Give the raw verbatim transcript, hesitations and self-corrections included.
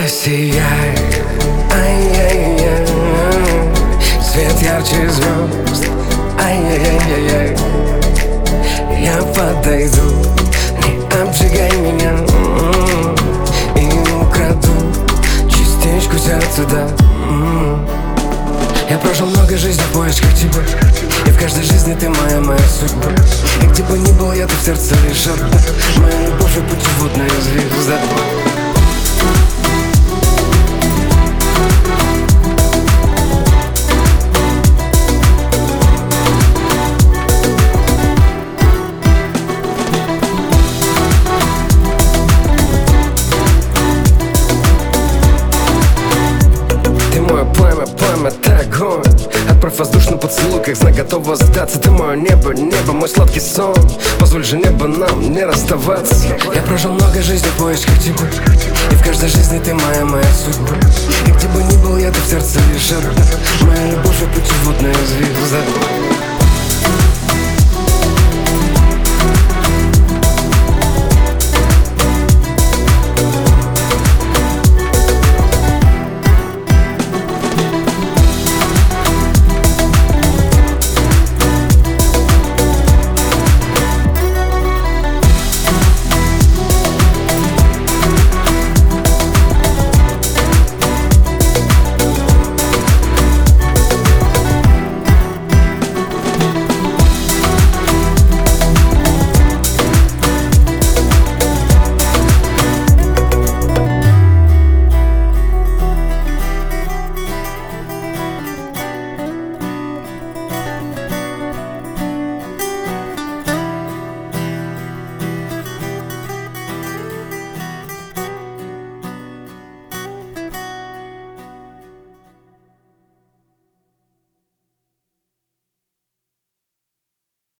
Засияй, ай-яй-яй, свет ярче звезд, ай-яй-яй-яй. Я подойду, не обжигай меня, и украду частичку сердца, да. Я прожил много жизней в поисках тебя, и в каждой жизни ты моя, моя судьба. И где бы ни был я, ты в сердце лишь одна, моя любовь и путеводная звезда. Это огонь. Отправь воздушный поцелуй, как знак готова сдаться. Ты мое небо, небо, мой сладкий сон. Позволь же небо нам не расставаться. Я прожил много жизней в поисках тебя, и в каждой жизни ты моя, моя судьба. И где бы ни был я, ты в сердце лишь одна, моя любовь и путеводная звезда.